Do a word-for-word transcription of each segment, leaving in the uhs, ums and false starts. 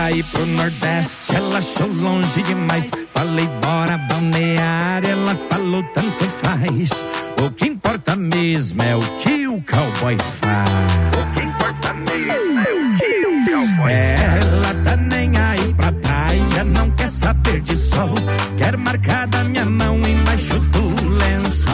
pra ir pro Nordeste, ela achou longe demais. Falei, bora balneário, ela falou, tanto faz. O que importa mesmo é o que o cowboy faz. O que importa mesmo é o que o cowboy faz. Ela tá nem aí pra praia, não quer saber de sol. Quer marcar da minha mão embaixo do lençol.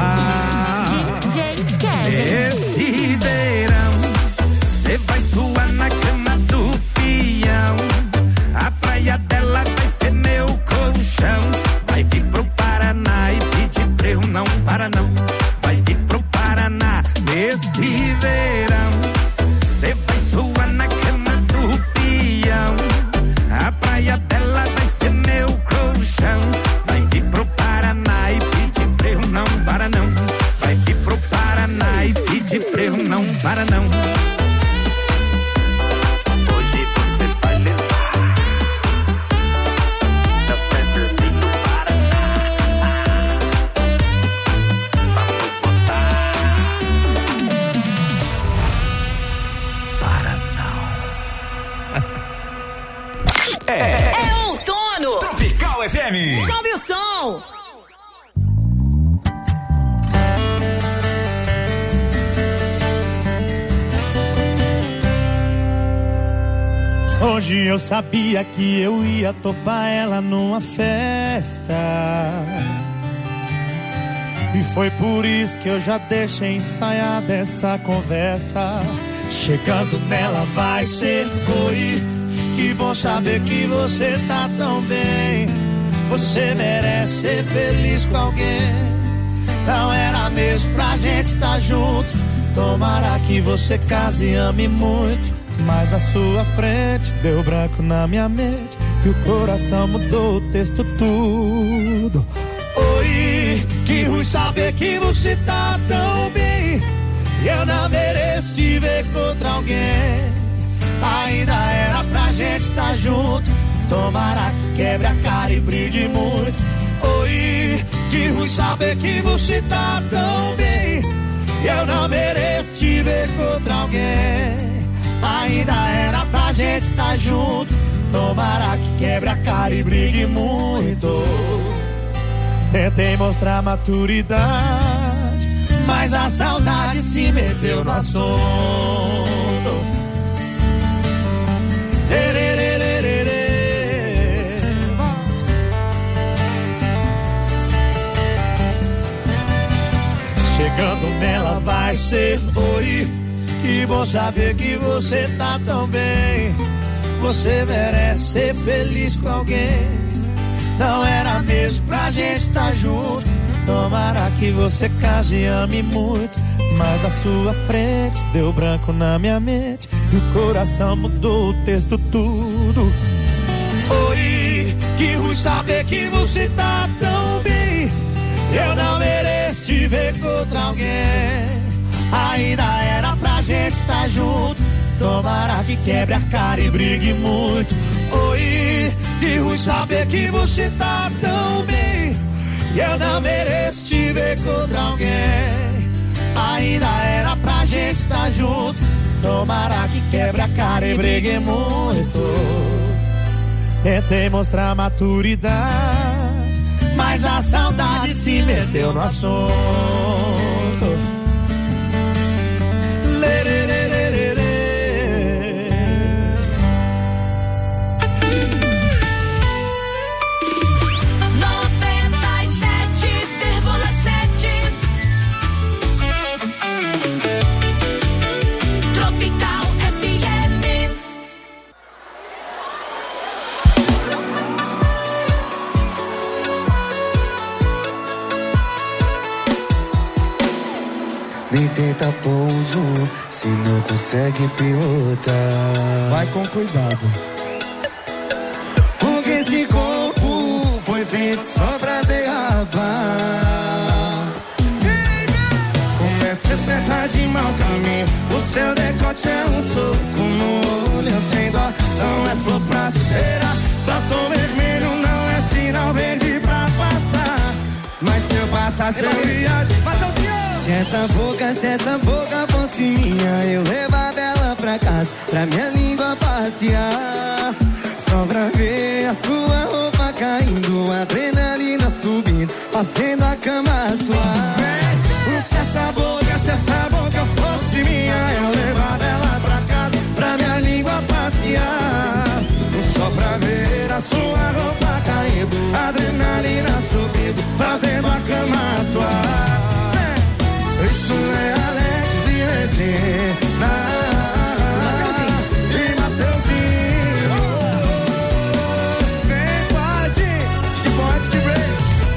Esse verão, cê vai suar na cama do peão. A praia dela vai ser meu colchão. Vai vir pro Paraná e pedir pra eu não para não. Vai vir pro Paraná nesse verão. Cê vai suar na cama do peão. A praia dela vai ser meu colchão. Vai vir pro Paraná e pedir pra eu não para não. Vai vir pro Paraná e pedir pra eu não para não. Hoje você vai levar das pedras do Paraná. Vamos botar Paraná. É, é outono. Tropical F M. Sobe o som. Hoje eu sabia que eu ia topar ela numa festa. E foi por isso que eu já deixei ensaiada essa conversa. Chegando nela vai ser oi. Que bom saber que você tá tão bem. Você merece ser feliz com alguém. Não era mesmo pra gente estar junto. Tomara que você case e ame muito. Mas a sua frente deu branco na minha mente. E o coração mudou o texto tudo. Oi, que ruim saber que você tá tão bem. E eu não mereço te ver contra alguém. Ainda era pra gente estar junto. Tomara que quebre a cara e brigue muito. Oi, que ruim saber que você tá tão bem. E eu não mereço te ver contra alguém. Ainda era pra gente estar junto. Tomara que quebre a cara e brigue muito. Tentei mostrar maturidade, mas a saudade se meteu no assunto. Chegando nela vai ser oi. Que bom saber que você tá tão bem. Você merece ser feliz com alguém. Não era mesmo pra gente estar junto. Tomara que você case e ame muito. Mas a sua frente deu branco na minha mente. E o coração mudou o texto tudo. Oi, que ruim saber que você tá tão bem. Eu não mereço te ver contra alguém. Ainda era pra gente estar junto. Tomara que quebre a cara e brigue muito. Oi, que ruim saber que você tá tão bem. E eu não mereço te ver contra alguém. Ainda era pra gente estar junto. Tomara que quebre a cara e brigue muito. Tentei mostrar maturidade, mas a saudade se meteu no assunto. Nem tenta pouso, se não consegue pilotar. Vai com cuidado. Porque esse corpo foi feito só pra derrapar. Um metro e sessenta de mau caminho. O seu decote é um soco no olho sem dó. Não é flor pra cheirar. Batom vermelho não é sinal verde pra passar. Mas se eu passar sem viagem, Mateuzinho! Se essa boca, se essa boca fosse minha, eu levava ela pra casa, pra minha língua passear. Só Só pra ver a sua roupa caindo, adrenalina subindo, fazendo a cama suave. Se essa boca, se essa boca fosse minha, eu levava ela pra casa, pra minha língua passear. Só pra ver a sua roupa caindo, adrenalina subindo, fazendo a cama suave. Isso é Alex e Regina e Mateuzinho. Vem, pode, que pode, que break.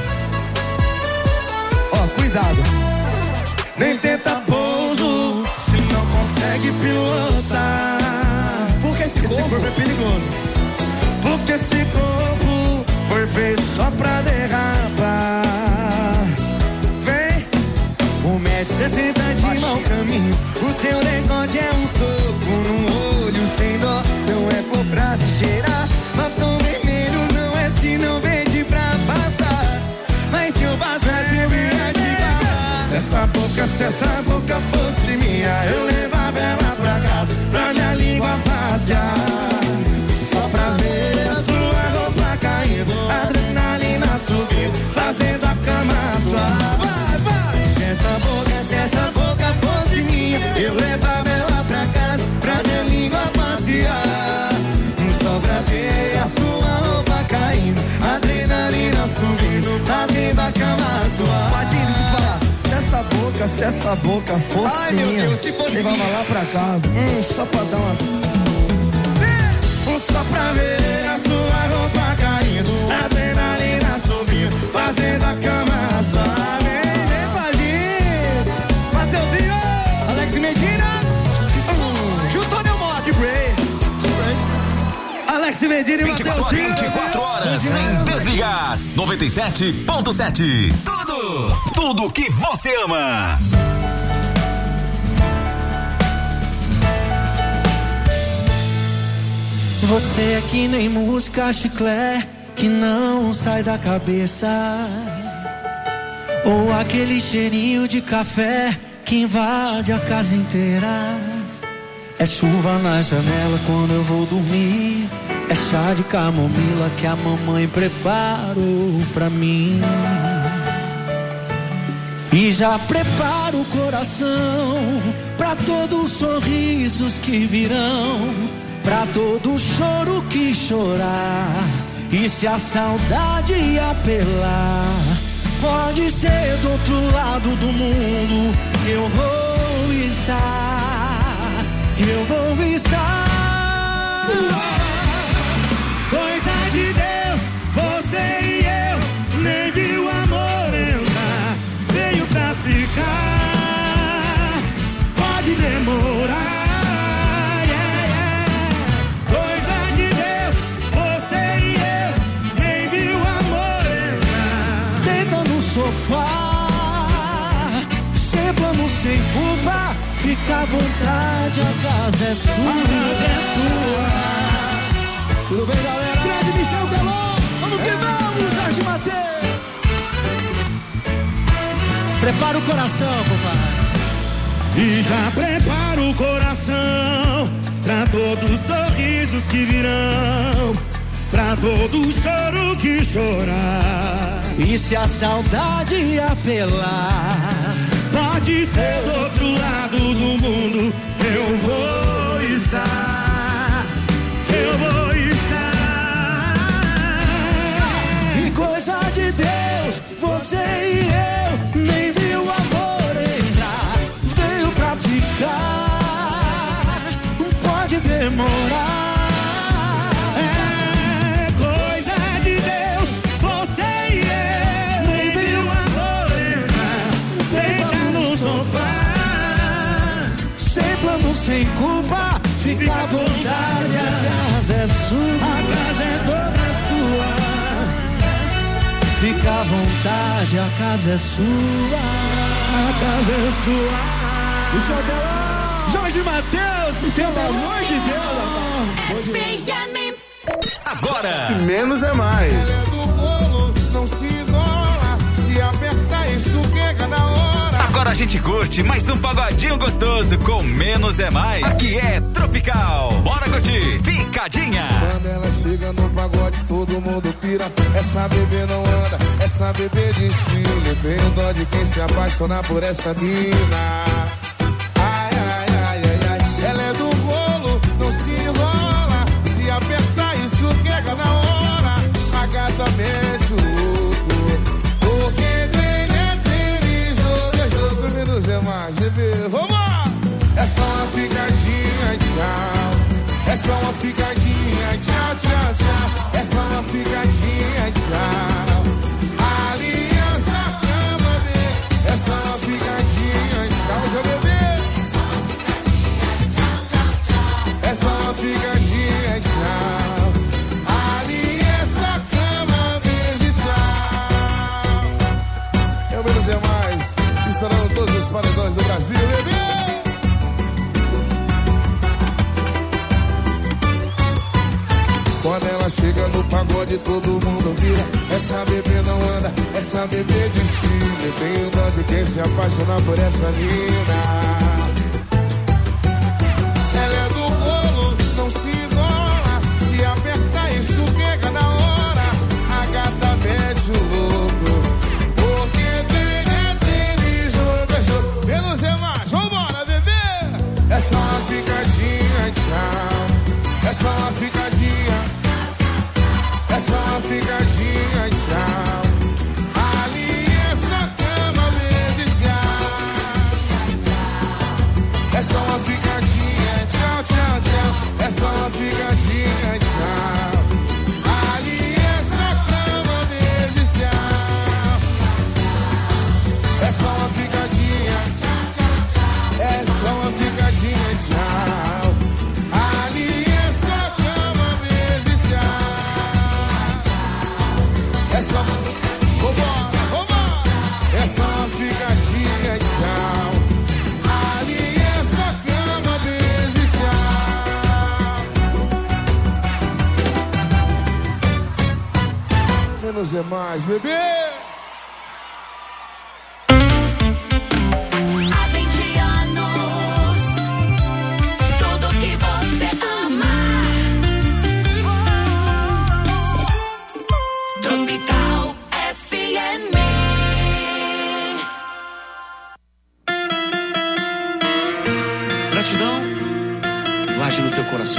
Ó, cuidado. Nem tenta pouso, se não consegue pilotar. Porque esse corpo é perigoso. Porque esse corpo foi feito só pra derrapar. Vem, um metro e sessenta de mau caminho. O seu decote é um soco no olho sem dó. Não é for pra se cheirar. Batom vermelho não é se não vende pra passar. Mas se eu passasse eu ia te dar. Se essa boca, se essa boca fosse minha, eu levava ela pra casa, pra minha língua passear. Só pra ver a sua roupa caindo, adrenalina subindo, fazendo a cama suave. Vai, vai. Se essa boca, se essa boca fosse minha, eu levava ela pra casa, pra minha língua passear. Só pra ver a sua roupa caindo, adrenalina subindo, fazendo a cama suave. Padilha, deixa eu te falar. Se essa boca, se essa boca fosse ai, minha, meu Deus, se fosse levava minha lá pra casa, hum, só pra dar umas... Só pra ver a sua roupa caindo, adrenalina subindo, fazendo a cama suave. Vem, Padilha, Mateuzinho, Alex e Medina, uh, juntou New Mock Break. Alex e Medina e Mateuzinho. vinte e quatro horas sem desligar. noventa e sete ponto sete. Tudo, tudo que você ama. Você é que nem música chiclé que não sai da cabeça, ou aquele cheirinho de café que invade a casa inteira. É chuva na janela quando eu vou dormir, é chá de camomila que a mamãe preparou pra mim. E já preparo o coração pra todos os sorrisos que virão, pra todo choro que chorar. E se a saudade apelar, pode ser do outro lado do mundo, eu vou estar, eu vou estar. Coisa de Deus, você e eu, nem viu o amor entrar, veio pra ficar, pode demorar. Sofá, sem plano, sem culpa, fica à vontade, a casa é sua. A casa é sua. Tudo bem, galera? Grande Michel Teló, vamos que vamos, Jorge Mateus. Prepara o coração, compadre. E já prepara o coração pra todos os sorrisos que virão, pra todo choro que chorar. E se a saudade apelar, pode ser do outro lado do mundo, eu vou estar, eu vou estar. E coisa de Deus, você e eu, nem viu o amor entrar, veio pra ficar, pode demorar. Sem culpa, fica à vontade, a casa é sua, a casa é toda sua. Fica à vontade, a casa é sua, a casa é sua. O show Teló, Jorge Mateus, pelo amor de Deus. Agora, menos é mais. Ela é do bolo, não se enrola, se apertar escorrega na hora. Agora gente curte mais um pagodinho gostoso com menos é mais. Aqui é Tropical. Bora curtir, Ficadinha. Quando ela chega no pagode, todo mundo pira. Essa bebê não anda, essa bebê desfile. Tenho dó de quem se apaixonar por essa mina. Ai, ai, ai, ai, ai. Ela é do bolo, não se enrola. Se apertar, escorrega na hora. A gata mete o louco. Porque treino é treino, deixa eu menos é mais, bebê. Vamos lá! É só uma ficadinha, tchau. É só uma ficadinha, tchau, tchau, tchau. É só uma ficadinha, tchau. Aliança, cama, bebê. É só uma ficadinha, tchau, meu bebê. É só uma ficadinha, tchau. Aliança, cama, beijo, tchau. Eu menos é mais. Estourando todos os paredões do Brasil, bebê. Quando ela chega no pagode, todo mundo vira. Essa bebê não anda, essa bebê desfile. Tenho dó de quem se apaixonar por essa mina. Ela é do bolo, não se enrola. Se apertar, escorrega na hora. A gata mete o louco. Porque tem é tênis, jogo é jogo. Menos é mais, vambora, bebê. É só uma ficadinha, tchau. É só uma ficadinha. É só uma ficadinha, tchau. Aliança, cama, beijo, tchau. É só uma ficadinha, tchau, tchau, tchau. É só uma ficadinha, tchau. Aliança, cama, beijo, tchau. É só uma ficadinha, é só uma ficadinha, tchau. Aliança, cama, beijo, tchau. É só, vambora, vambora. É só uma ficadinha, tchau. Aliança, cama, beijo, tchau. Menos é mais, bebê. Há vinte anos, tudo que você ama. Tropical F M. Gratidão, guarde no teu coração.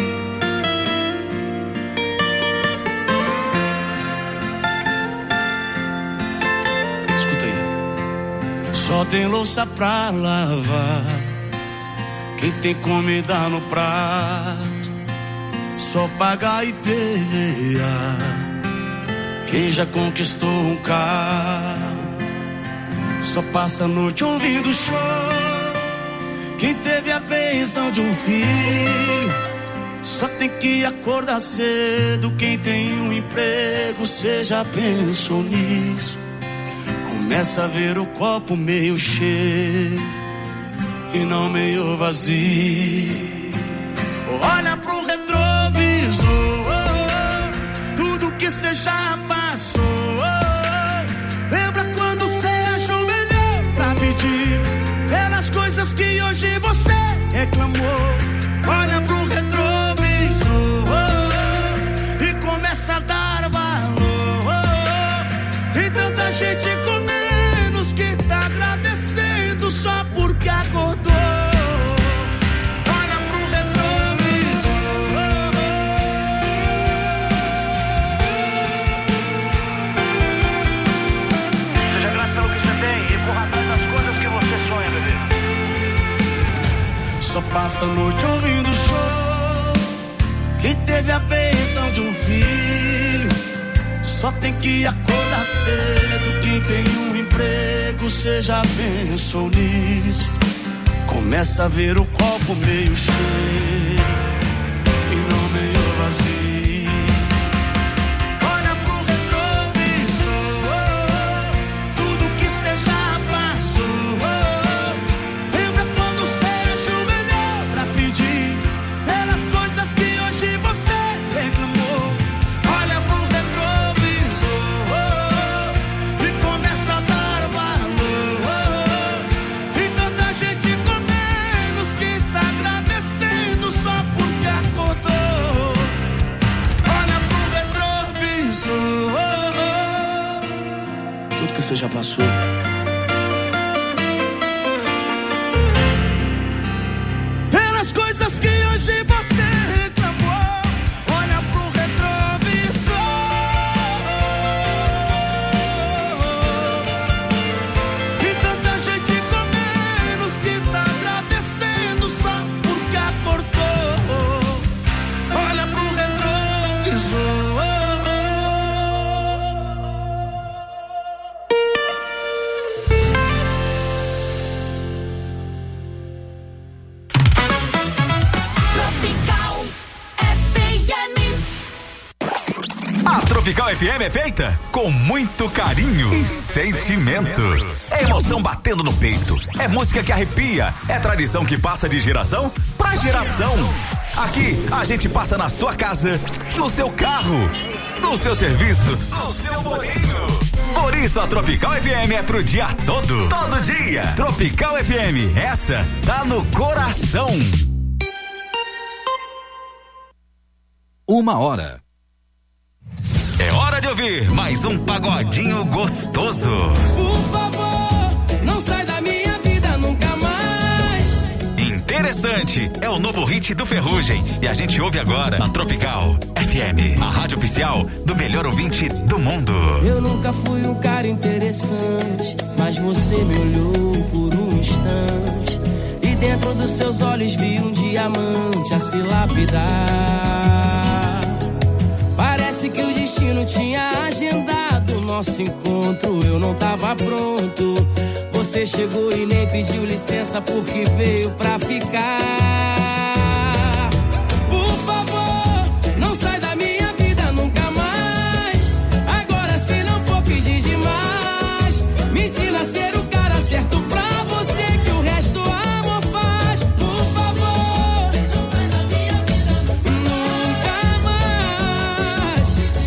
Escuta aí. Só tem louça pra lavar, quem tem comida no prato, só paga I P V A. Quem já conquistou um carro, só passa a noite ouvindo show. Quem teve a bênção de um filho, só tem que acordar cedo. Quem tem um emprego, cê já pensou nisso? Começa a ver o copo meio cheio e não meio vazio. Olha pro retrovisor, tudo que cê já passou. Lembra quando cê ajoelhou pra pedir pelas coisas que hoje você reclamou? Olha pro retrovisor e começa a dar valor. Tem tanta gente com menos que tá agradecendo só porque acordou. Olha pro retrovisor. Seja grato pelo que você tem e corra atrás das coisas que você sonha, bebê. Só passa a noite ouvindo show. Quem teve a bênção de um filho, só tem que acordar cedo. Quem tem um emprego, cê já pensou nisso? Começa a ver o copo meio cheio e não meio vazio. Olha pro retrovisor, tudo que cê já passou. Lembra quando cê ajoelhou pra pedir pelas coisas que hoje você reclamou? Olha pro retrovisor e começa a dar valor. você já passou. Pelas coisas que hoje você reclamou, olha pro retrovisor. E tanta gente com menos que tá agradecendo só porque acordou. Olha pro retrovisor. Tropical F M é feita com muito carinho e sentimento. É emoção batendo no peito, é música que arrepia, é tradição que passa de geração pra geração. Aqui a gente passa na sua casa, no seu carro, no seu serviço, no seu bolinho. Por isso a Tropical F M é pro dia todo, todo dia. Tropical F M, essa tá no coração. Uma hora. É hora de ouvir mais um pagodinho gostoso. Por favor, não sai da minha vida nunca mais. Interessante, é o novo hit do Ferrugem. E a gente ouve agora na Tropical F M, a rádio oficial do melhor ouvinte do mundo. Eu nunca fui um cara interessante, mas você me olhou por um instante. E dentro dos seus olhos vi um diamante a se lapidar. Parece que o destino tinha agendado nosso encontro. Eu não tava pronto. Você chegou e nem pediu licença porque veio pra ficar. Por favor, não sai da minha vida nunca mais. Agora se não for pedir demais, me ensina a ser o cara certo pra você, que o resto o amor faz. Por favor, não sai da minha vida nunca mais.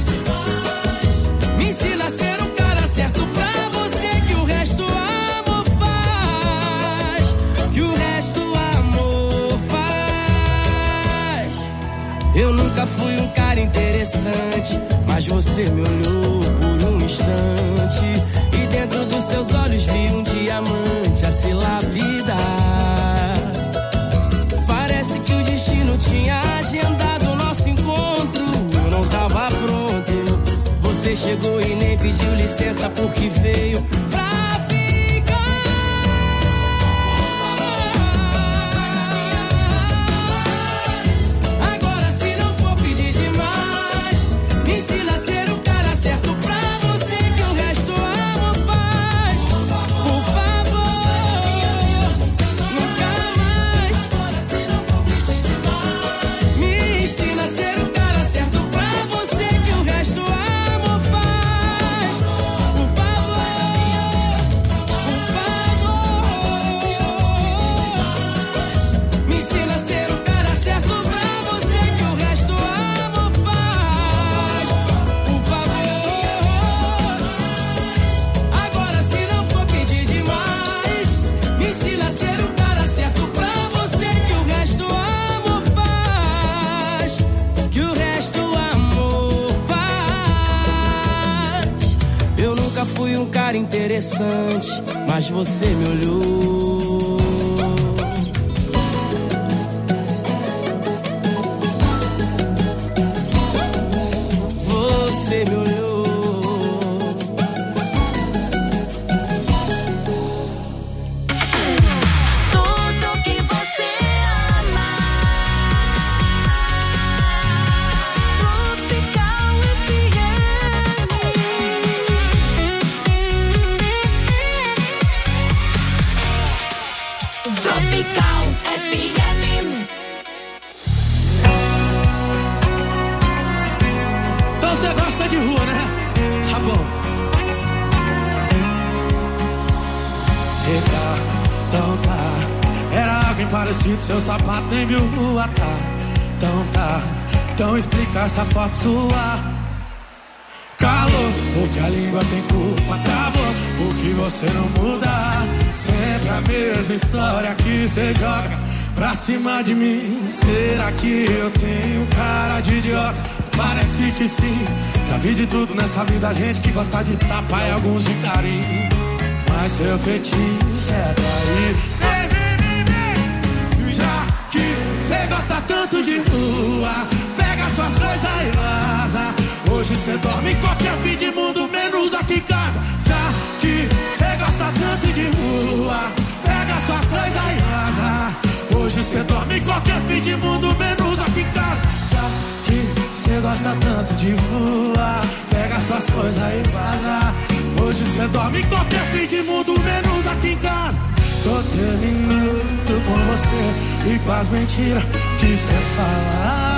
Me ensina a ser o cara certo pra você, que o resto o amor faz. Que o resto o amor faz. Eu nunca fui um cara interessante, mas você me olhou por um instante. E dentro dos seus olhos vi um diamante a se lapidar. Parece que o destino tinha agendado o nosso encontro. Eu não tava pronto. Você chegou e nem pediu licença porque veio pra ficar. Agora se não for pedir demais, me ensina a ser o cara certo pra você, que o resto o amor faz. Por favor, nunca mais. Agora se não for pedir demais, me ensina a ser o cara certo pra você, que o resto o amor faz. Por favor, por favor, me ensina a ser o cara certo pra você, que o resto o amor faz. Por favor, agora se não for pedir demais, me ensina a ser o cara certo pra você, que o resto o amor faz. Que o resto o amor faz. Eu nunca fui um cara interessante, mas você me olhou. Você me olhou. Tudo que você ama. Tropical F M. Tropical F M. Então você gosta de rua, né? Tá bom. Eita, então tá. Era alguém parecido, seu sapato nem viu rua, tá? Então tá. Então explica essa foto sua. Calor, porque a língua tem culpa. Travou, porque você não muda. Sempre a mesma história que você joga. pra cima de mim. Será que eu tenho cara de idiota? Parece que sim. Já vi de tudo nessa vida, gente que gosta de tapa e alguns de carinho. Mas seu fetiche é trair. Vem, vem, vem, vem. Já que cê gosta tanto de rua, pega suas coisas e vaza. Hoje cê dorme em qualquer fim de mundo, menos aqui em casa. Já que cê gosta tanto de rua, pega suas coisas e vaza. Hoje cê dorme em qualquer fim de mundo, menos aqui em casa. Já que cê gosta tanto de rua, pega suas coisas e vaza. Hoje cê dorme em qualquer fim de mundo, menos aqui em casa. Tô terminando com você e com as mentiras que cê fala.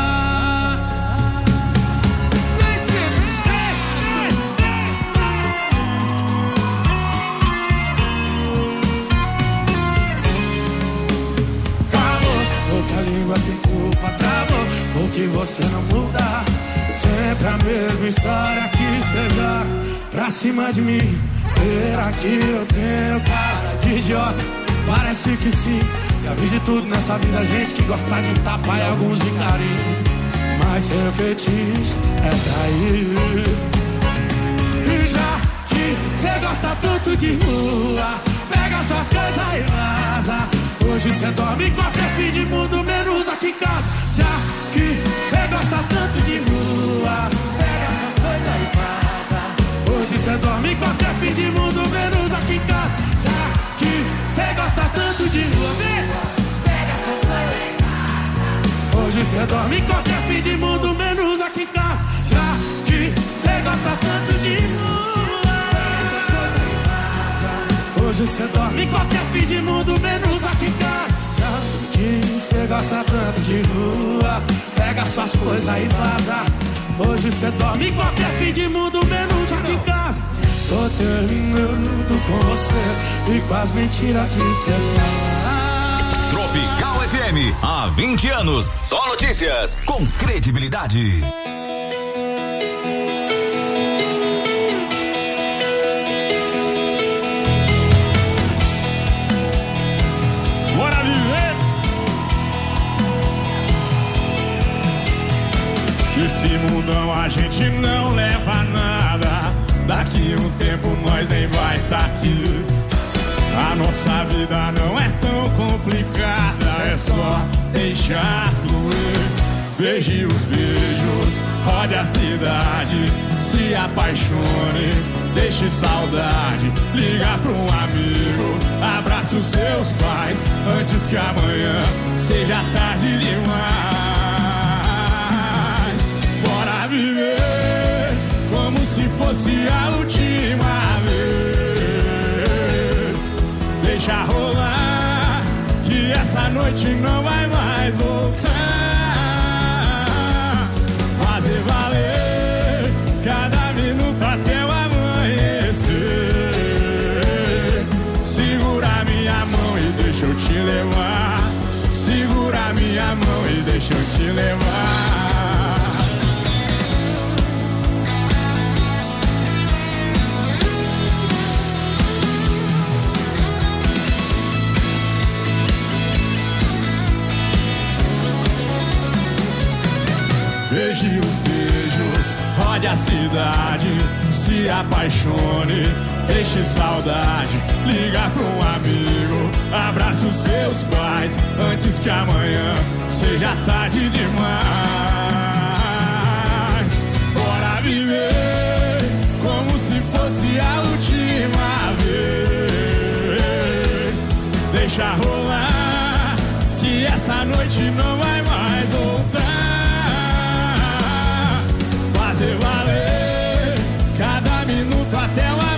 Tem culpa, travou, porque você não muda. Sempre a mesma história que seja pra cima de mim. Será que eu tenho cara de idiota? Parece que sim. Já vi de tudo nessa vida, gente que gosta de tapa e alguns de carinho. Mas seu fetiche é trair. E já que cê gosta tanto de rua, pega suas coisas e vaza. Hoje cê dorme em qualquer fim de mundo, menos aqui em casa. Já que cê gosta tanto de rua, pega suas coisas e vaza. Hoje cê dorme em qualquer fim de mundo, menos aqui em casa. Já que cê gosta tanto de rua, pega suas coisas e vaza. Hoje cê dorme em qualquer fim de mundo, menos aqui em casa. Já que cê gosta tanto de rua, pega suas coisas e vaza. Hoje cê dorme em qualquer fim de mundo, menos aqui em casa. Já que cê gosta tanto de rua, pega suas coisas e vaza. Hoje cê dorme em qualquer fim de mundo, menos aqui em casa. Tô terminando com você e com as mentiras que cê fala. Tropical F M, há vinte anos, só notícias com credibilidade. Bora viver! Esse mundão a gente não leva nada. Daqui um tempo nós nem vai tá aqui. A nossa vida não é tão complicada, é só deixar fluir. Beije os beijos, rode a cidade, se apaixone, deixe saudade. Liga pra um amigo, abraça os seus pais, antes que amanhã seja tarde demais. Bora viver como se fosse a última vez. Deixa rolar, que essa noite não vai mais voltar. Fazer valer cada minuto até o amanhecer. Segura minha mão e deixa eu te levar. Segura minha mão e deixa eu te levar. Beije os beijos, rode a cidade, se apaixone, deixe saudade. Liga pra um amigo, abraça os seus pais, antes que amanhã seja tarde demais. Bora viver como se fosse a última vez. Deixa rolar, que essa noite não vai mais voltar. Fazer valer cada minuto até o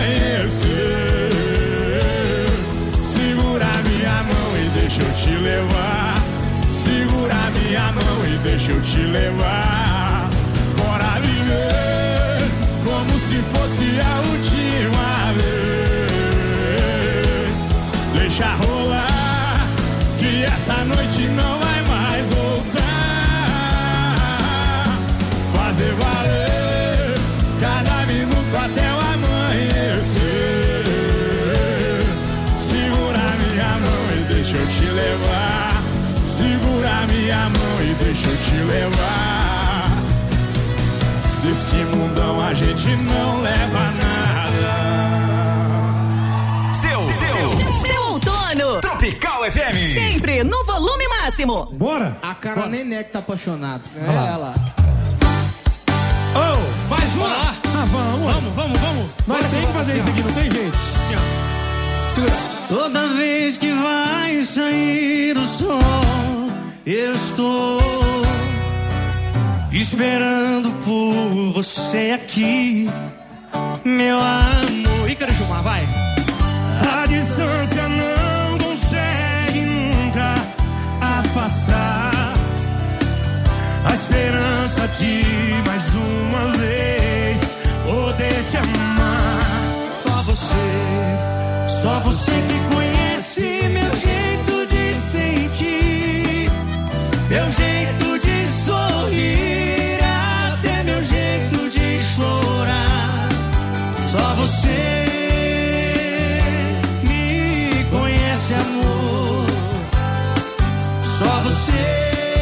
amanhecer. Segura minha mão e deixa eu te levar. Segura minha mão e deixa eu te levar. Bora viver como se fosse a última vez. Deixa rolar, que essa noite não vai mais voltar. Fazer valer cada minuto até o amanhecer. Segura minha mão e deixa eu te levar. Segura minha mão e deixa eu te levar. Desse mundão a gente não leva nada. Seu, seu, Seu outono. Tropical F M. Sempre no volume máximo. Bora? A cara Bora. Nené que tá apaixonado. É Olha lá. ela. Oh, Mais uma. ah, vamos, Vamos, vamos, vamos. Nós Bora, temos que fazer isso assim, ó. aqui, não tem jeito. Segura. Toda vez que vai sair o sol, eu estou esperando por você aqui, meu amor. E cadê Gilmar, vai? A distância não consegue nunca afastar a esperança de mais uma vez poder te amar. Só você, só você que conhece meu jeito de sentir, meu jeito de sorrir, até meu jeito de chorar. Só você me conhece, amor. Só você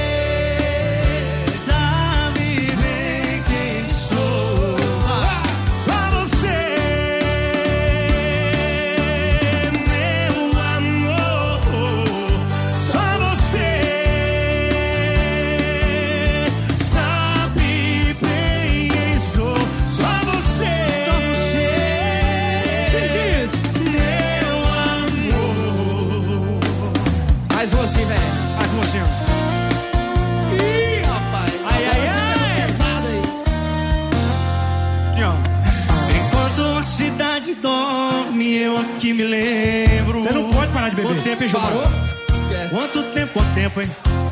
sabe bem quem sou. Só você, meu amor. Só você sabe bem quem sou. Só você, Só você, meu amor. Mais você, velho. Vai com você. Ih, rapaz. Ai, ai, Você ai. pegou pesado aí. Aqui, ó. enquanto a cidade dorme, eu aqui me lembro. Você não pode parar de beber. Quanto tempo, hein, Gilmar? Parou? Esquece. Quanto tempo, quanto tempo, hein?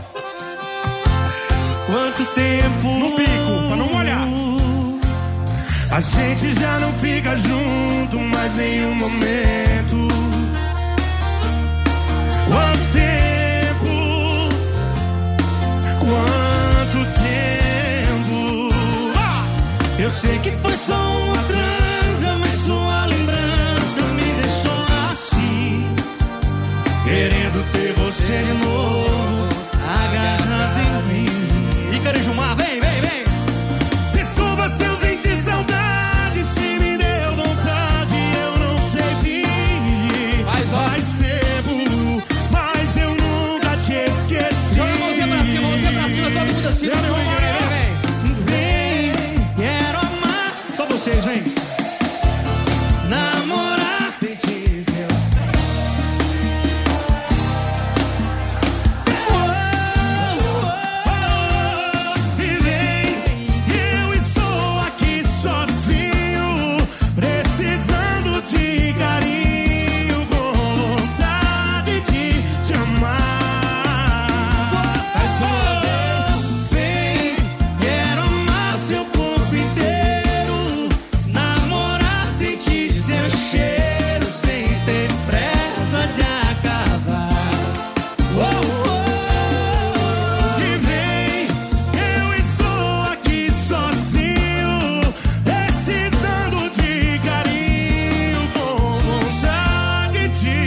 Quanto tempo? No pico, pra não molhar. A gente já não fica junto mais em um momento. Quanto tempo? Quanto tempo? Ah! Eu sei que foi só uma transa, mas sua lembrança me deixou assim, querendo ter você de novo, agarrado em mim. E cadê Gilmar? Vem, vem, vem. Desculpa se eu senti saudade, se me deu vontade, eu não sei fingir. Faz, ó. Faz tempo, mas eu nunca te esqueci. Joga a mãozinha pra cima, mãozinha pra cima, todo mundo assim. Vem, Vem, vem, vem. Vem, quero amar. Só vocês, vem. Namorar, sentir seu. E vem, eu estou aqui sozinho, precisando de carinho, com vontade de te amar. Mais uma vez. Vem, quero amar seu corpo inteiro, namorar, sentir seu cheiro, sem ter pressa de acabar. Oh, oh. E vem, eu estou aqui sozinho, precisando de carinho, com vontade de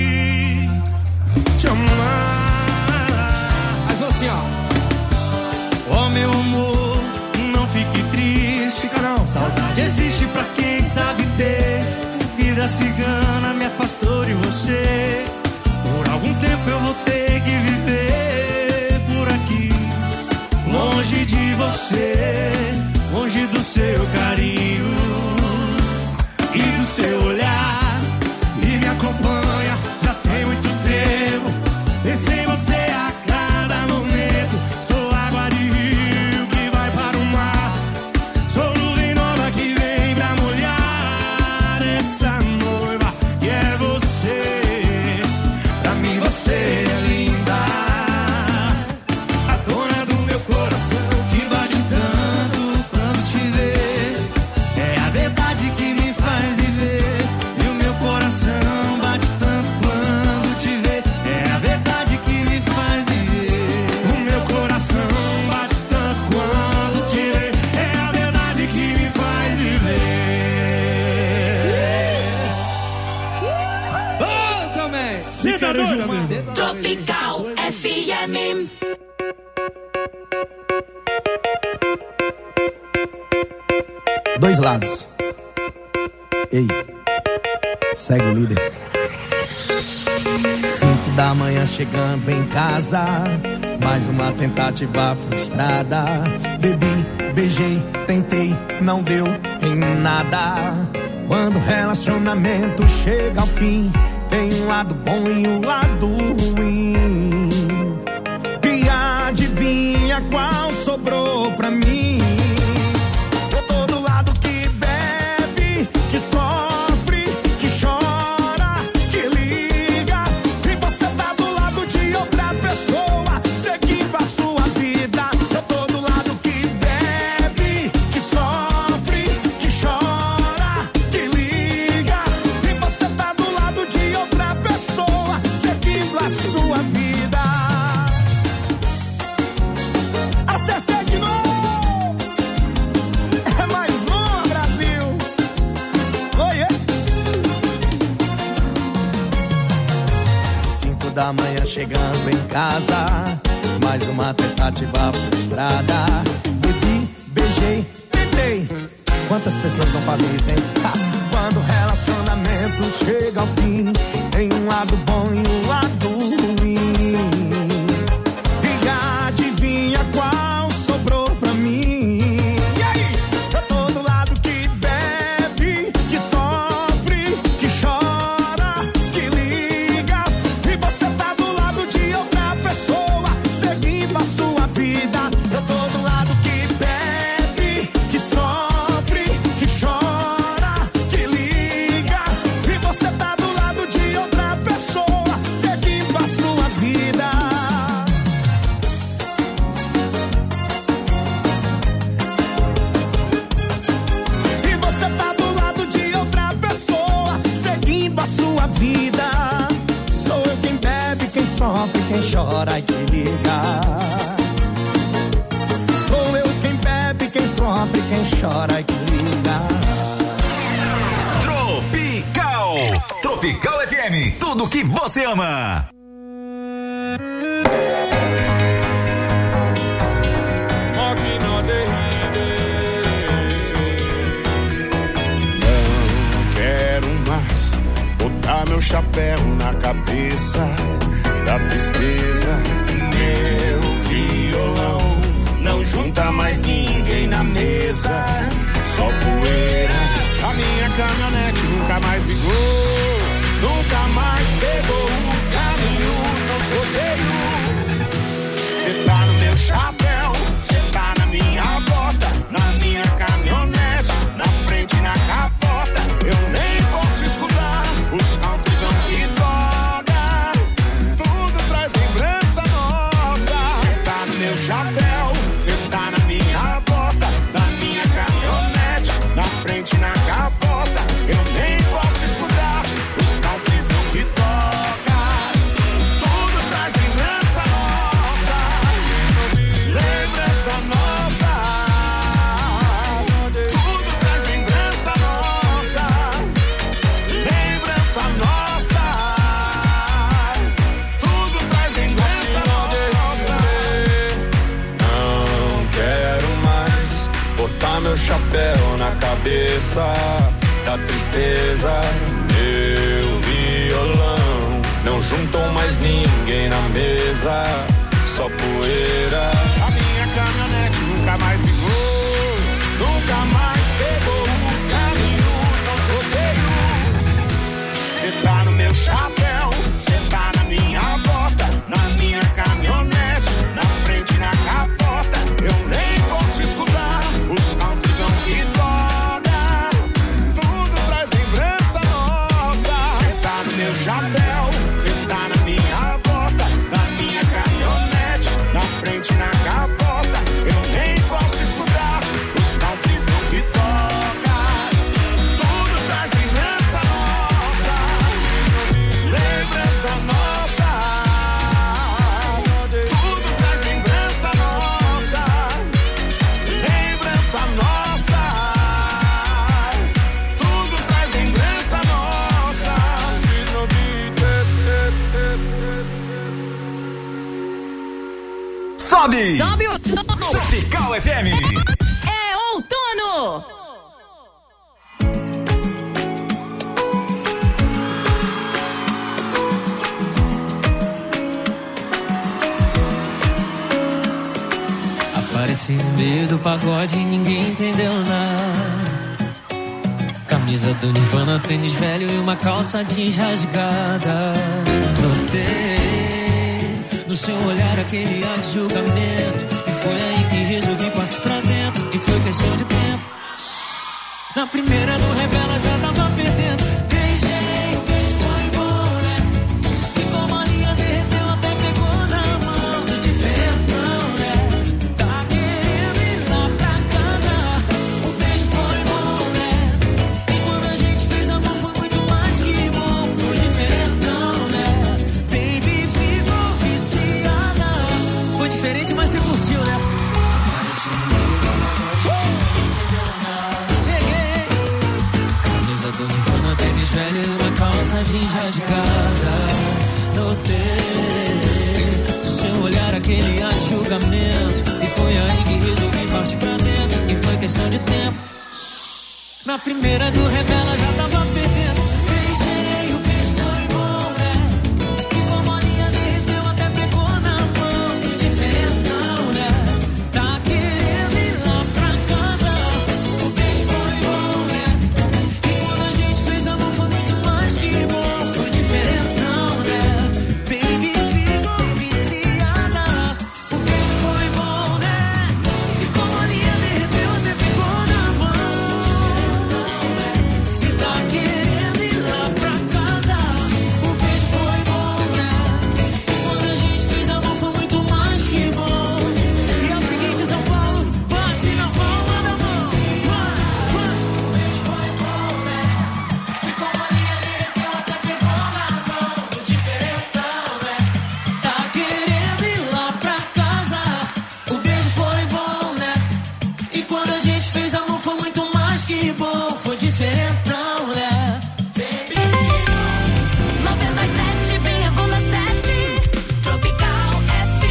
te amar. Faz assim, ó. Oh, meu amor, não fique triste, Fica não. saudade existe pra quem sabe ter. Vida cigana me afastou de você. Por algum tempo eu vou ter que viver por aqui, longe de você, longe do seu carinho e do seu olhar. E me acompanha, já tem muito tempo. E sem você a cada momento, sou água de rio que vai para o mar. Sou nuvem nova que vem pra molhar essa noiva Senta doido, mano. Tropical F M. Dois lados. Ei, segue o líder. Cinco da manhã chegando em casa, mais uma tentativa frustrada. Bebi, beijei, tentei, não deu em nada. Quando o relacionamento chega ao fim, tem um lado bom e um lado ruim. E adivinha qual sobrou pra mim? Eu tô do lado que bebe, que sofre, que chora, que liga. E você tá do lado de outra pessoa, seguindo a sua vida. Eu tô do lado que bebe, que sofre, que chora, que liga. E você tá do lado de outra pessoa, seguindo a sua vida. Acertei de novo. É mais uma, Brasil. Oiê. Cinco da manhã chegando em casa, mais uma tentativa frustrada. Bebi, beijei, tentei. Quantas pessoas não fazem isso, hein? Ha! Quando o relacionamento chega ao fim, tem um lado bom e um lado ruim. E adivinha qual sobrou pra mim? E aí? Eu tô do lado que bebe, que sofre, que chora, que liga. E você tá do lado de outra pessoa, seguindo a sua vida. Eu tô do lado que bebe, que sofre, que chora, que liga. E você tá do lado de outra pessoa, seguindo a sua vida. E você tá do lado de outra pessoa, seguindo a sua vida. Sou eu quem bebe, quem sofre, quem chora e que liga. Sou eu quem bebe, quem sofre, quem chora e que liga. Tropical. Tropical F M. Tudo que você ama. Não quero mais botar meu chapéu na cabeça da tristeza. Meu violão não junta mais ninguém na mesa, só poeira. A minha caminhonete nunca mais ligou, nunca mais pegou o caminho dos rodeios. Cê tá no meu chapéu, cê tá na minha bota, na minha caminhonete, na frente e na capota. Eu nem posso escutar os countryzão que toca, tudo traz lembrança nossa. Cê tá no meu chapéu, cê tá na minha bota, na minha caminhonete, na frente e na capota. Eu nem posso escutar os countryzão que toca, tudo traz lembrança nossa. Lembrança nossa, tudo traz lembrança nossa. Lembrança nossa, tudo traz lembrança nossa. Não quero mais botar meu chapéu na cabeça da tristeza. Meu violão não juntou mais ninguém na mesa, só poeira. A minha caminhonete nunca mais ligou, nunca mais pegou o caminho dos rodeios. Cê tá no meu chapéu, cê tá na minha bota, na minha caminhonete, na frente e na capota. Eu nem posso escutar os countryzão que toca, tudo traz lembrança nossa. Cê tá no meu chapéu, cê tá na minha bota, na minha caminhonete, na frente e na capota. Eu nem posso escutar os countryzão que toca, tudo traz lembrança nossa. Sobe! Sobe o som! Tropical F M! É outono! Apareci no meio do pagode e ninguém entendeu nada. Camisa do Nirvana, tênis velho e uma calça jeans rasgada. Notei no seu olhar aquele ar de julgamento, e foi aí que resolvi partir pra dentro, e foi questão de tempo. Na primeira do revela já tava perdendo. Beijei, o beijo foi bom, né? Ficou molinha, derreteu, até pegou na mão. Diferentão, né? Tá querendo ir lá pra casa. O beijo foi bom, né? E quando a gente fez amor foi muito mais que bom. Foi diferentão, né? Baby, ficou viciada. Foi diferente, mas você curtiu, né? Do Nirvana, tênis velho e uma calça jeans rasgada. Notei do seu olhar aquele ar de julgamento, e foi aí que resolvi partir pra dentro, e foi questão de tempo. Na primeira do revela já tava perdendo. Beijei, o beijo foi bom, né? Ficou molinha, derreteu, até pegou na mão. Diferentão, né? Tá querendo ir lá pra casa. O beijo foi bom, né? Que bom, foi diferentão, né? Baby, ficou viciada. O beijo foi bom, né? Ficou molinha, derreteu, até pegou na mão. E tá querendo ir lá pra casa. O beijo foi bom, né? E quando a gente fez amor foi muito mais que bom. E é o seguinte, São Paulo, bate na palma da mão. Vai, vai. O beijo foi bom, né? Ficou molinha, foi diferentão, né? noventa e sete vírgula sete Tropical F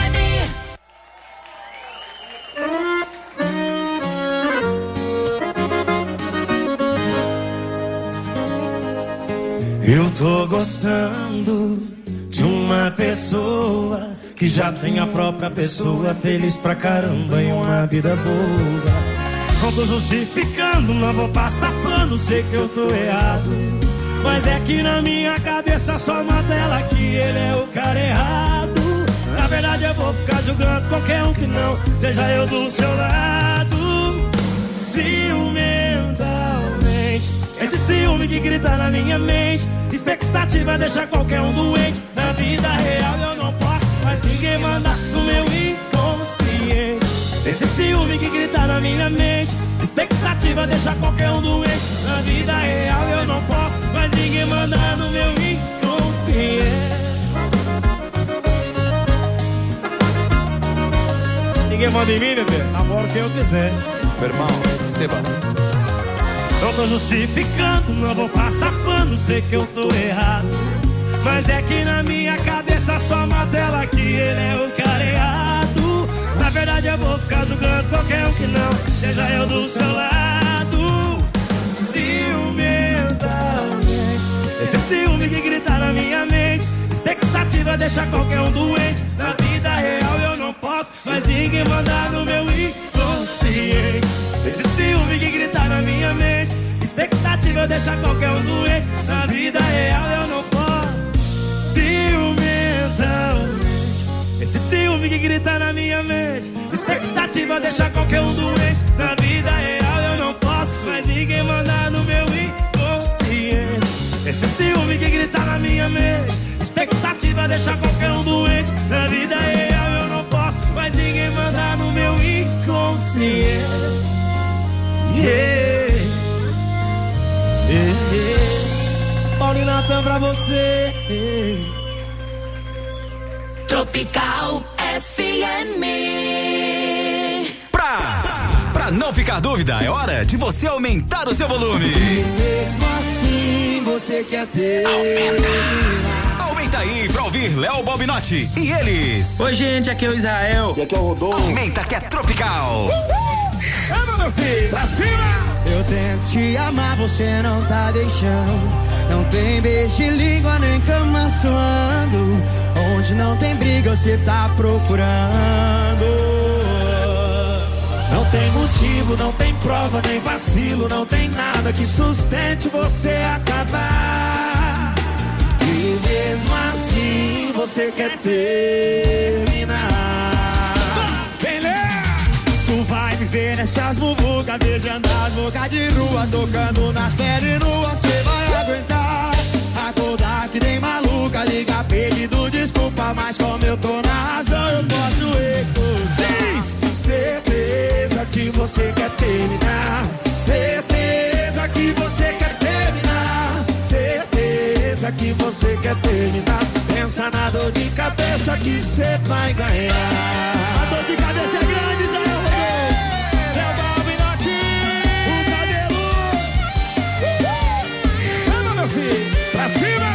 M. Eu tô gostando de uma pessoa que já tem a própria pessoa, feliz pra caramba e uma vida boa. Não tô justificando, não vou passar pano, sei que eu tô errado, mas é que na minha cabeça só mata ela que ele é o cara errado. Na verdade eu vou ficar julgando qualquer um que não seja eu do seu lado. Ciumentalmente, esse ciúme que grita na minha mente, expectativa deixa qualquer um doente. Na vida real eu não posso, mas ninguém manda no meu inconsciente. Esse ciúme que grita na minha mente, expectativa deixa qualquer um doente. Na vida real eu não posso, mas ninguém manda no meu inconsciente. Ninguém manda em mim, bebê, namoro quem eu quiser. Meu irmão, receba. Não tô justificando, não vou passar pano, sei que eu tô errado, mas é que na minha cabeça só mata ela que ele é o cara errado. Na verdade eu vou ficar julgando qualquer um que não seja eu do seu lado. Ciumentalmente, esse ciúme que grita na minha mente, expectativa deixa qualquer um doente. Na vida real eu não posso, mas ninguém manda no meu inconsciente. Esse ciúme que grita na minha mente, expectativa deixa qualquer um doente. Na vida real eu não posso. Ciumentalmente, esse ciúme que grita na minha mente, expectativa deixa qualquer um doente. Na vida real eu não posso, mas ninguém manda no meu inconsciente. Esse ciúme que grita na minha mente, expectativa deixa qualquer um doente. Na vida real eu não posso, mas ninguém manda no meu inconsciente. Yeah. Yeah, yeah. Paulinho Natan pra você. Tropical F M. Pra, pra não ficar dúvida, é hora de você aumentar o seu volume. Mesmo assim você quer ter. Aumenta. Aumenta Aumenta aí pra ouvir Léo Bobinotti e eles. Oi, gente, aqui é o Israel. E aqui é o Rodolfo. Aumenta que é tropical. Uhul. Chama, meu filho, pra cima. Eu tento te amar, você não tá deixando. Não tem beijo de língua, nem cama suando. Onde não tem briga, você tá procurando. Não tem motivo, não tem prova, nem vacilo. Não tem nada que sustente você acabar. E mesmo assim você quer terminar. Tu vai viver nessas muvucas, beijando as bocas de rua, tocando nas pernas nuas, cê vai aguentar. Acordar que nem maluca, liga pedindo desculpa, mas como eu tô na razão eu posso recusar. Certeza que você quer terminar, certeza que você quer terminar, certeza que você quer terminar. Pensa na dor de cabeça que cê vai ganhar. A dor de cabeça é grande, Zé. Pra cima!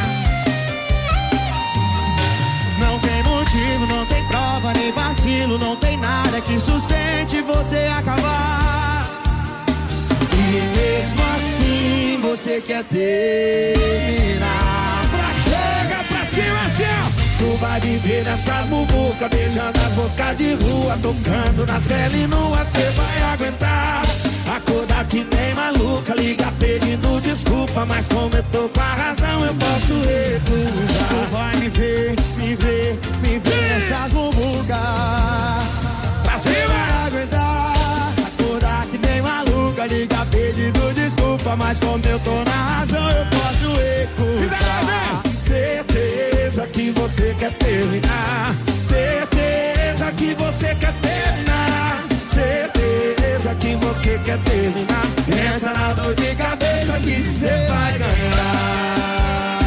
Não tem motivo, não tem prova, nem vacilo. Não tem nada que sustente você acabar. E mesmo assim você quer terminar. Pra chega pra cima, assim, ó. Tu vai viver nessas muvucas, beijando as bocas de rua, tocando nas peles nuas, cê vai aguentar. Acordar que nem maluca, liga pedindo desculpa, mas como eu tô com a razão eu posso recusar. Tu vai me ver, me ver, me ver nessas muvucas, pra cima vai aguentar. Acordar que nem maluca, liga pedindo desculpa, mas como eu tô na razão eu posso recusar. Certeza que você quer terminar, certeza que você quer terminar, certeza que você quer terminar. Pensa na dor de cabeça que cê vai ganhar.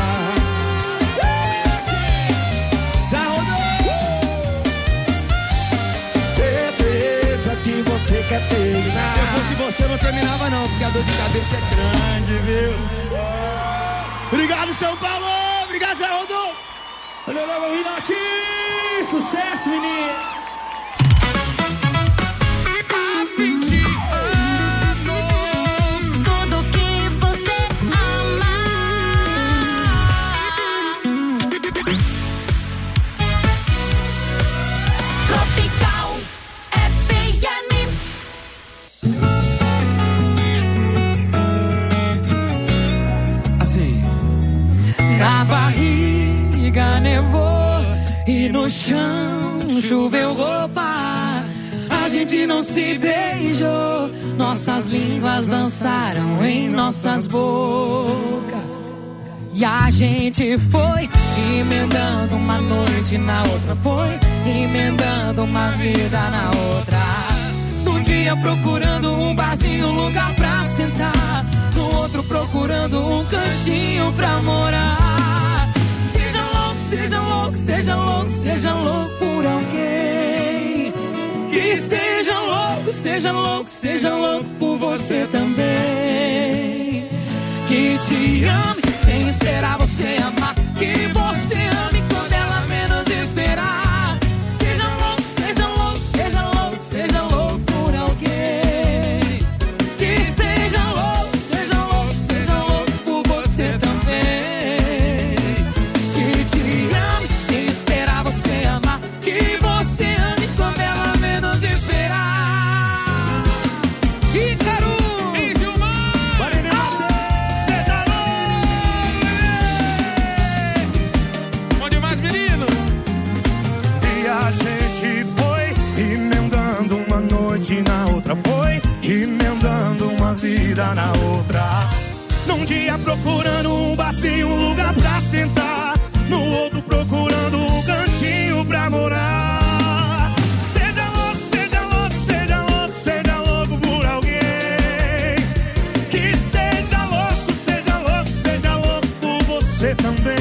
Já rodou. Certeza que você quer terminar. Se eu fosse você eu não terminava não, porque a dor de cabeça é grande, viu? Obrigado, São Paulo. Obrigado, Zé Rodolfo. Valeu, Léo Bobinotti. Sucesso, menino. Na barriga nevou e no chão choveu roupa. A gente não se beijou, nossas línguas dançaram em nossas bocas. E a gente foi emendando uma noite na outra, foi emendando uma vida na outra. Num dia procurando um barzinho, um lugar pra sentar, no outro procurando um cantinho pra morar. Seja louco, seja louco, seja louco, seja louco por alguém. Que seja louco, seja louco, seja louco por você também. Que te ame sem esperar você amar, que você ame quando ela menos esperar. Seja louco, seja louco, seja louco, seja louco por alguém. Que seja louco, seja louco, seja louco por você também. Que te ame sem esperar você amar, que você ame quando ela menos esperar. Ícaro! Onde mais, meninos? E a gente foi emendando uma noite na outra, foi emendando uma vida na outra. Num dia procurando um barzinho, um lugar pra sentar, no outro procurando um cantinho pra morar. Seja louco, seja louco, seja louco, seja louco por alguém. Que seja louco, seja louco, seja louco por você também.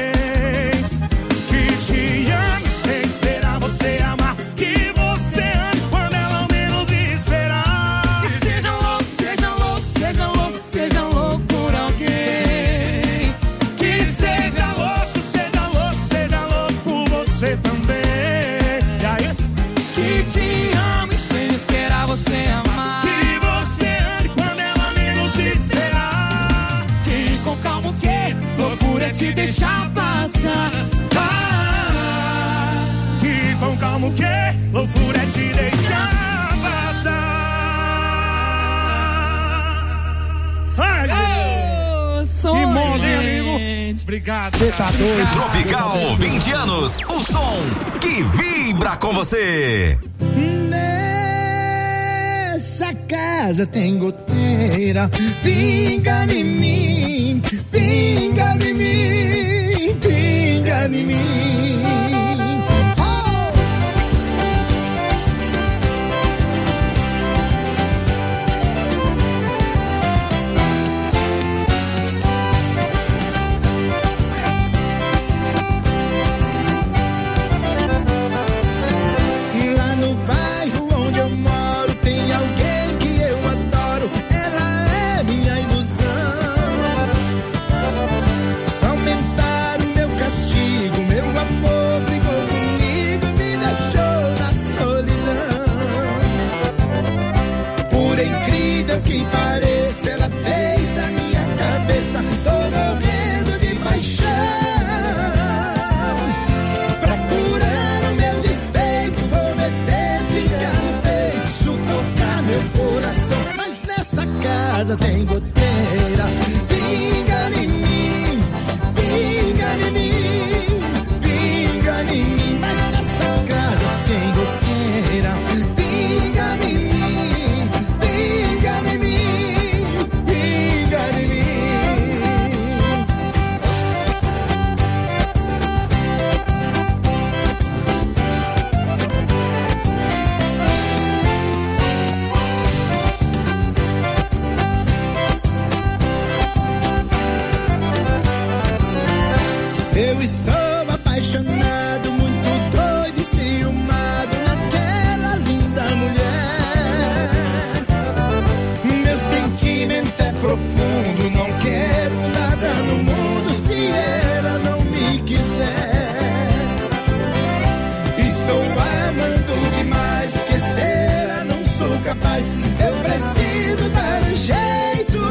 Que te ame sem esperar você amar, que você ame quando ela menos esperar. Que seja louco, seja louco, seja louco, seja louco por alguém. Que seja louco, seja louco, você também. E aí? Que te amo e sem esperar você amar. Que você ande quando ela menos esperar. Que com calma o que? Loucura é te deixar passar. Ah, que com calma o que? Loucura é te deixar passar. Ai, oh, que bom, hein, amigo? Obrigado. Você tá doido? Tropical vinte anos, o som que vibra com você. Nessa casa tem goteira, pinga em mim, pinga em mim, pinga em mim. Tem goteira, pinga em mim, pinga em mim, pinga em mim. Mas nessa casa tem goteira, pinga em mim, pinga em mim, pinga em mim. Eu estou apaixonado, muito doido e ciumado naquela linda mulher. Meu sentimento é profundo, não quero nada no mundo se ela não me quiser. Estou amando demais, esquecer não sou capaz. Eu preciso dar um jeito.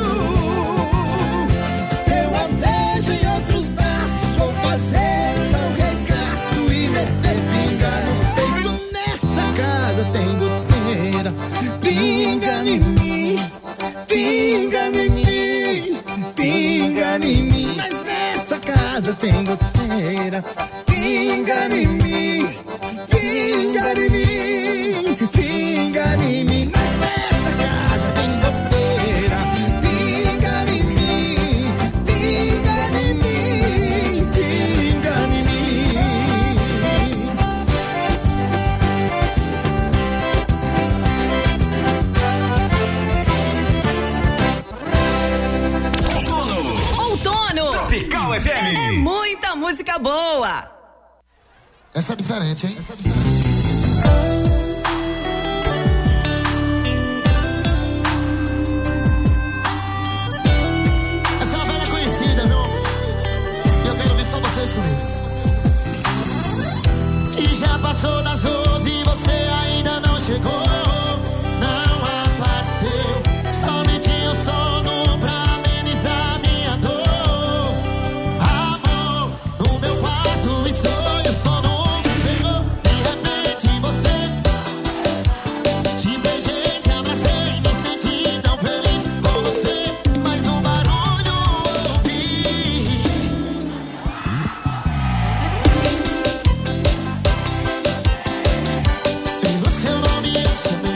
Se eu a vejo em outros braços, vou fazer um regaço e meter pinga no peito. Nessa casa tem goteira, pinga em mim, pinga em mim, pinga em mim. Mas nessa casa tem goteira, pinga em mim, pinga em mim, pinga em mim. Mas nessa casa tem goteira, pinga em mim, pinga em mim, pinga em mim. Outono. Tropical F M. É muita música boa. Essa é diferente, hein? Essa é diferente. Essa é uma velha conhecida, viu? E eu quero ver só vocês comigo. E já passou das doze e você ainda não chegou. Não apareceu. Somente o sono pra amenizar minha dor. Amor, no meu quarto e sonho, sono me pegou. De repente você te beijei, te abracei, me senti tão feliz com você. Mas um barulho ouvi. E no seu nome eu chamei.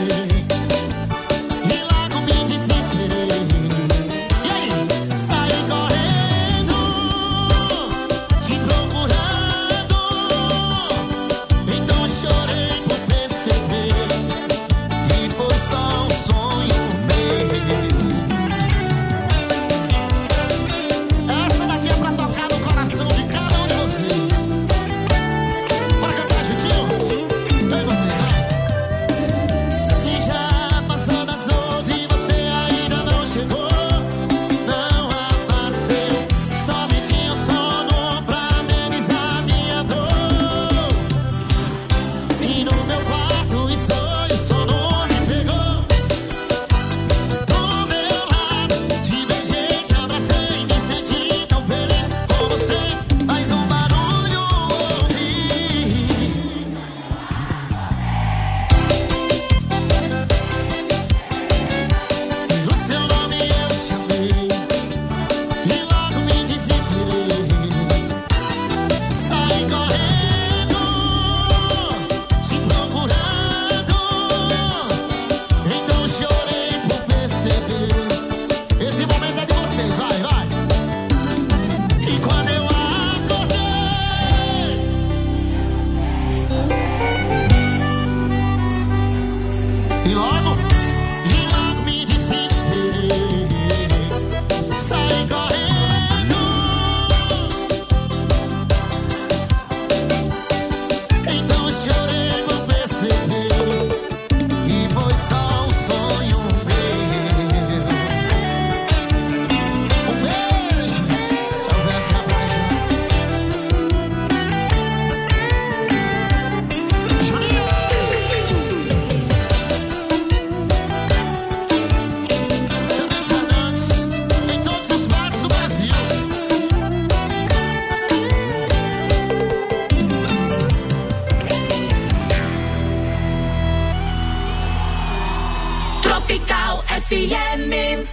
F M.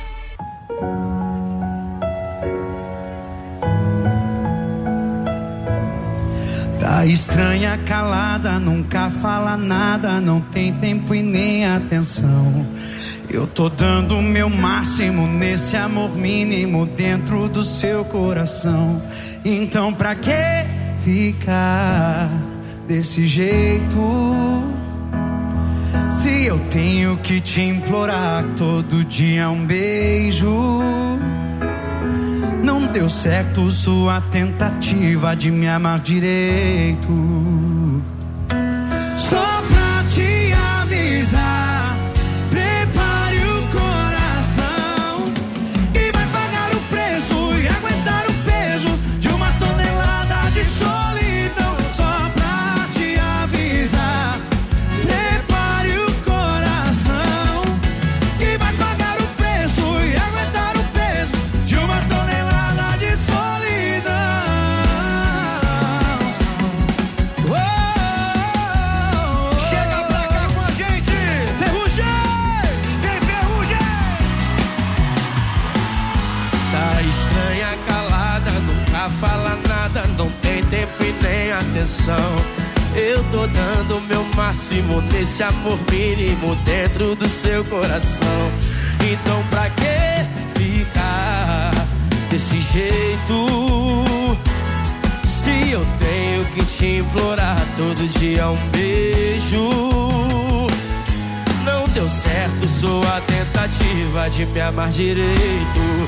Tá estranha, calada, nunca fala nada, não tem tempo e nem atenção. Eu tô dando o meu máximo nesse amor mínimo dentro do seu coração. Então pra que ficar desse jeito? Se eu tenho que te implorar todo dia um beijo. Não deu certo sua tentativa de me amar direito. Só pra te avisar, prepare o coração e vai pagar o preço e aguentar o peso de uma tonelada de solidão. Só pra te avisar, prepare o coração e vai pagar o preço e aguentar o peso de uma tonelada. Fala nada, não tem tempo e nem atenção. Eu tô dando o meu máximo nesse amor mínimo dentro do seu coração. Então pra que ficar desse jeito? Se eu tenho que te implorar todo dia um beijo. Não deu certo sua tentativa de me amar direito.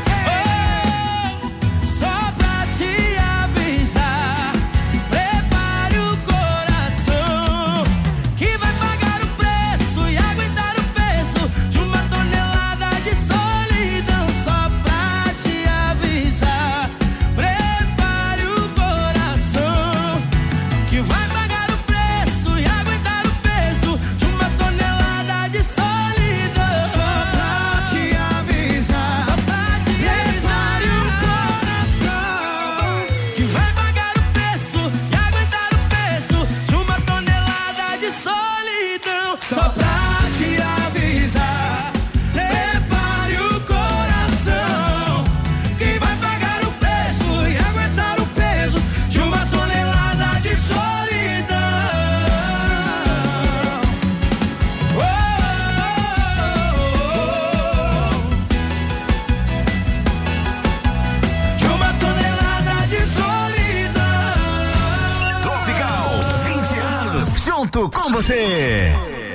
Com você.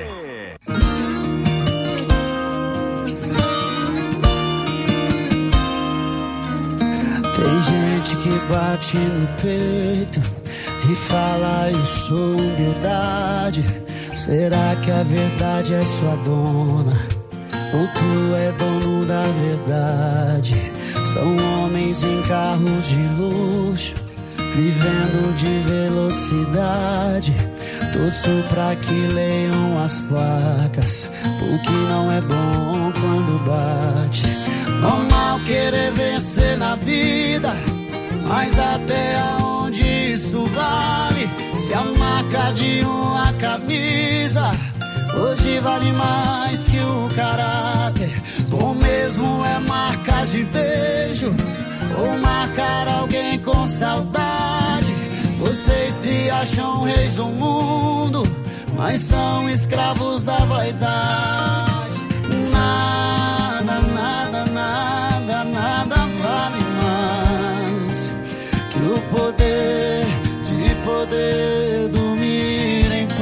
Tem gente que bate no peito e fala eu sou humildade. Será que a verdade é sua dona? Ou tu é dono da verdade? São homens em carros de luxo, vivendo de velocidade. Torço pra que leiam as placas, porque não é bom quando bate. Normal querer vencer na vida, mas até onde isso vale? Se a marca de uma camisa hoje vale mais que o caráter. Bom mesmo é marcas de beijo ou marcar alguém com saudade. Vocês se acham reis do mundo, mas são escravos da vaidade. Nada, nada, nada, nada vale mais que o poder de poder dormir em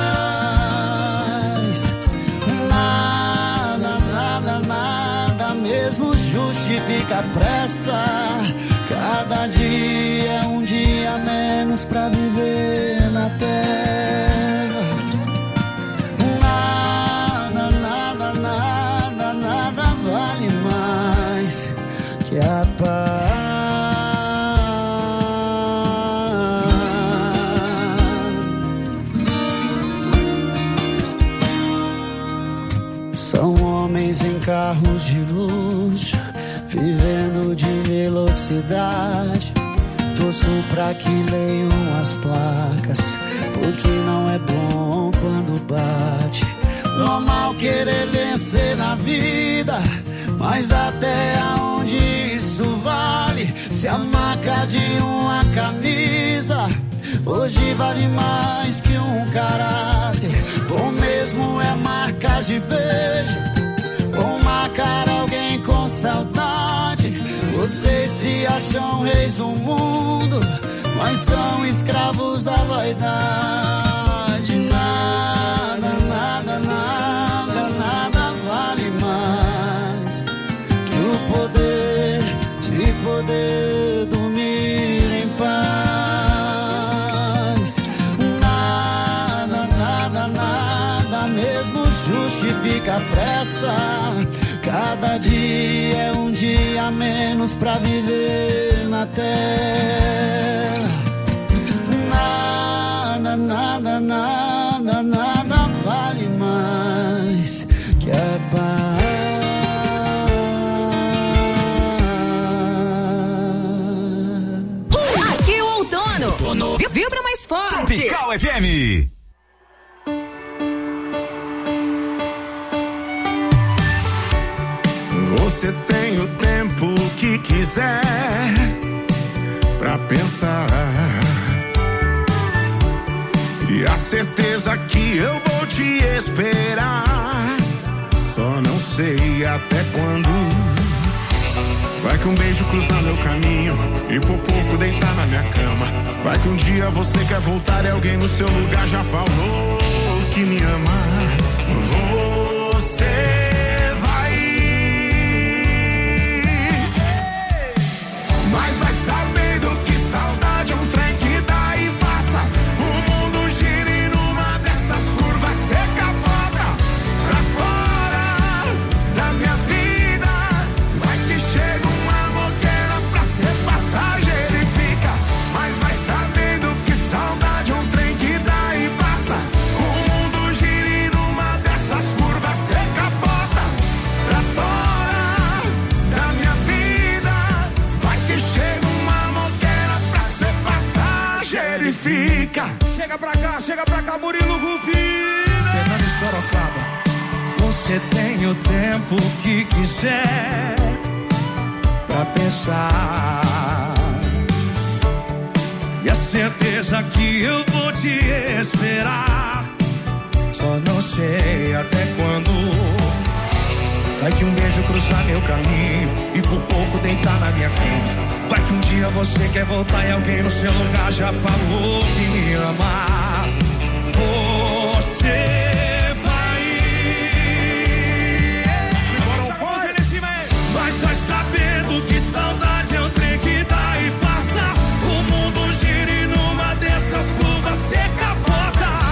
paz. Nada, nada, nada mesmo justifica a pressa. Cada dia é um dia menos pra viver na terra. Nada, nada, nada, nada vale mais que a paz. São homens em carros de luxo, vivendo de velocidade. Torço pra que leiam as placas, porque não é bom quando bate. Normal querer vencer na na vida, mas até aonde isso vale? Se a marca de uma camisa hoje vale mais que um caráter, ou mesmo é marca de beijo, ou marcar alguém com saudade. Vocês se acham reis do mundo, mas são escravos da vaidade. Nada, nada, nada, nada vale mais que o poder de poder dormir em paz. Nada, nada, nada mesmo justifica a pressa. Cada dia é um dia a menos pra viver na terra. Nada, nada, nada, nada vale mais que a paz. Aqui o outono, outono. Vibra mais forte. Tropical F M. Você tem o tempo que quiser pra pensar, e a certeza que eu vou te esperar. Só não sei até quando. Vai que um beijo cruzar meu caminho e por pouco deitar na minha cama. Vai que um dia você quer voltar e alguém no seu lugar já falou que me ama. Você mas vai sabendo que saudade é um trem que dá e passa. O mundo gira e numa dessas curvas cê capota pra fora da minha vida. Vai que chega uma moqueira pra ser passageiro e fica. Mas vai sabendo que saudade é um trem que dá e passa. O mundo gira e numa dessas curvas cê capota pra fora da minha vida. Chega uma moqueira pra ser passageiro e fica. Chega pra cá, chega pra cá, Murilo Rufino, Fernando e Sorocaba. Você tem o tempo que quiser pra pensar, e a certeza que eu vou te esperar. Só não sei até quando. Vai que um beijo cruzar meu caminho e por pouco deitar na minha cama. Vai que um dia você quer voltar e alguém no seu lugar já falou que me ama.